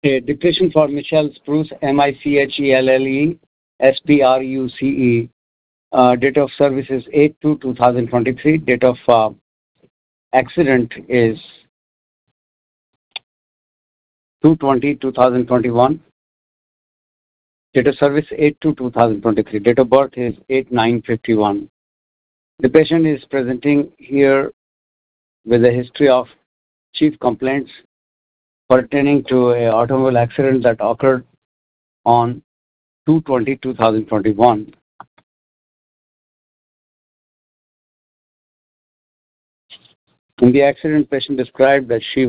A dictation for Michelle Spruce, Michelle Spruce. Date of service is 8/2/2023. Date of accident is 2/20/2021. Date of service 8/2/2023. Date of birth is 8/9/51. The patient is presenting here with a history of chief complaints pertaining to an automobile accident that occurred on 2/20/2021. In the accident, patient described that she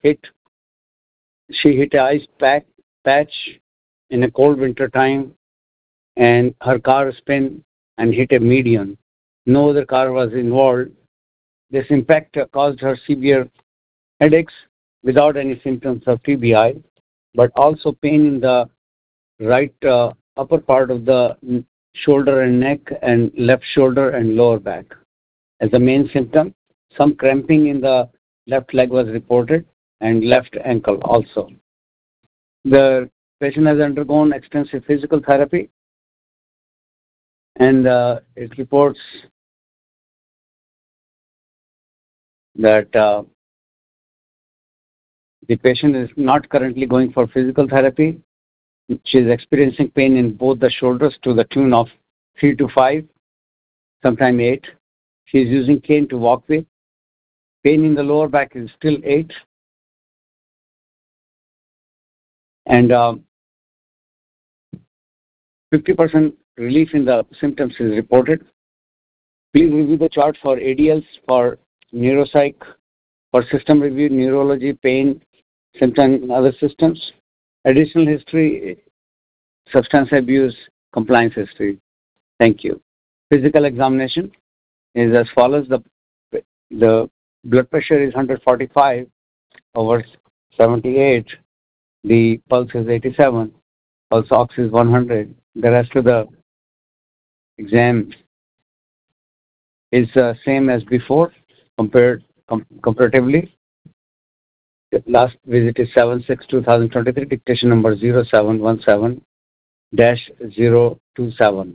hit a ice patch in a cold winter time, and her car spun and hit a median. No other car was involved. This impact caused her severe headaches without any symptoms of TBI, but also pain in the right upper part of the shoulder and neck, and left shoulder and lower back. As the main symptom, some cramping in the left leg was reported, and left ankle also. The patient has undergone extensive physical therapy, and it reports that the patient is not currently going for physical therapy. She is experiencing pain in both the shoulders to the tune of 3 to 5, sometime 8. She is using cane to walk with. Pain in the lower back is still 8. And 50% relief in the symptoms is reported. Please review the chart for ADLs, for neuropsych, for system review, neurology, pain, symptom, and other systems. Additional history, substance abuse, compliance history. Thank you. Physical examination is as follows. The blood pressure is 145/78. The pulse is 87. Pulse ox is 100. The rest of the exam is same as before, comparatively. The last visit is 7/6/2023, dictation number 0717-027.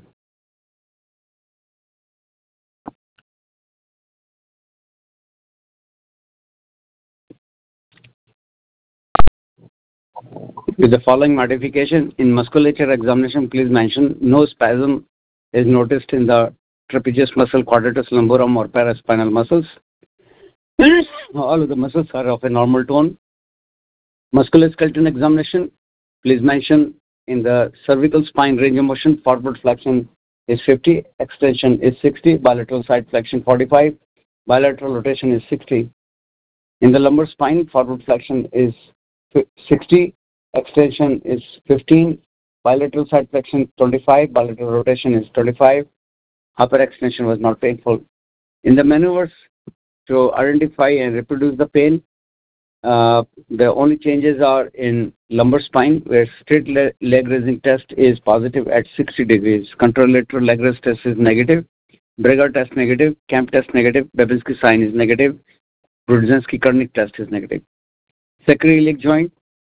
With the following modification, in musculature examination, please mention no spasm is noticed in the trapezius muscle, quadratus lumborum, or paraspinal muscles. All of the muscles are of a normal tone. Musculoskeletal examination, please mention in the cervical spine range of motion, forward flexion is 50, extension is 60, bilateral side flexion 45, bilateral rotation is 60. In the lumbar spine, forward flexion is 60, extension is 15, bilateral side flexion 25, bilateral rotation is 25. Upper extension was not painful. In the maneuvers to identify and reproduce the pain, the only changes are in lumbar spine, where straight leg raising test is positive at 60 degrees. Contralateral leg raise test is negative. Braga test negative. Camp test negative. Babinski sign is negative. Brudzinski-Kernig test is negative. Sacroiliac joint,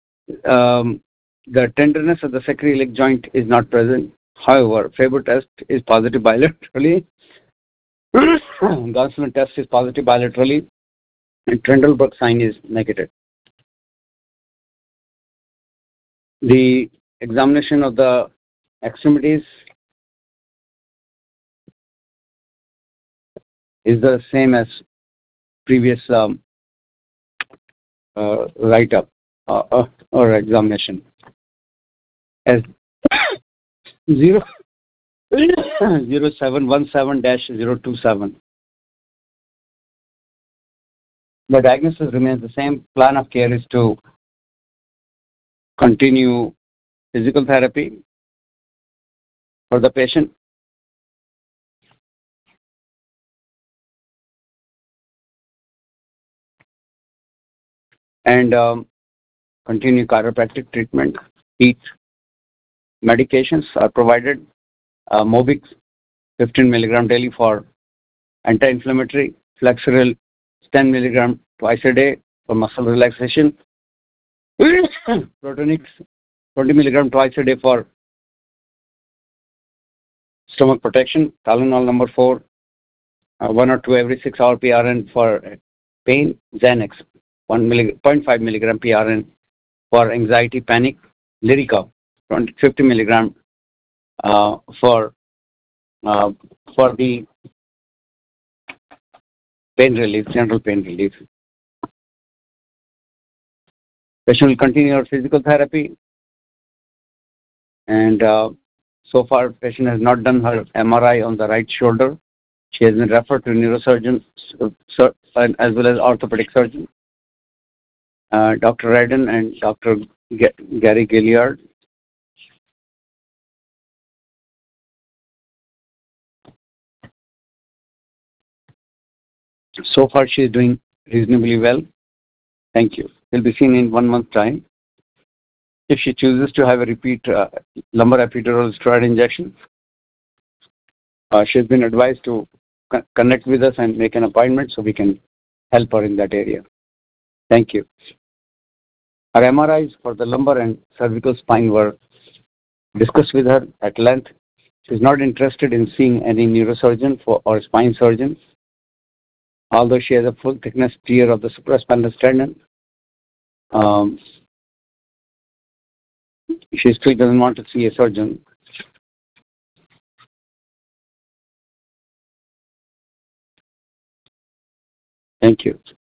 the tenderness of the sacroiliac joint is not present. However, Faber test is positive bilaterally. Gosselin test is positive bilaterally, and Trendelenburg sign is negative. The examination of the extremities is the same as previous write-up or examination. As 0717-027. The diagnosis remains the same. Plan of care is to continue physical therapy for the patient, and continue chiropractic treatment. Heat medications are provided. Mobix 15 mg daily for anti-inflammatory. Flexeril 10 mg twice a day for muscle relaxation. Protonix 20 milligram twice a day for stomach protection. Tylenol number 4, 1 or 2 every 6 hour PRN for pain. Xanax 0.5 milligram PRN for anxiety, panic. Lyrica 50 milligram for the pain relief, general pain relief. Patient will continue her physical therapy, and so far patient has not done her MRI on the right shoulder. She has been referred to neurosurgeon as well as orthopedic surgeon, Dr. Redden and Dr. Gary Gilliard. So far she is doing reasonably well. Thank you. Will be seen in 1 month time. If she chooses to have a repeat lumbar epidural steroid injection, she has been advised to connect with us and make an appointment so we can help her in that area. Thank you. Our MRIs for the lumbar and cervical spine were discussed with her at length. She is not interested in seeing any neurosurgeon or spine surgeon, although she has a full thickness tear of the supraspinal tendon. She still doesn't want to see a surgeon. Thank you.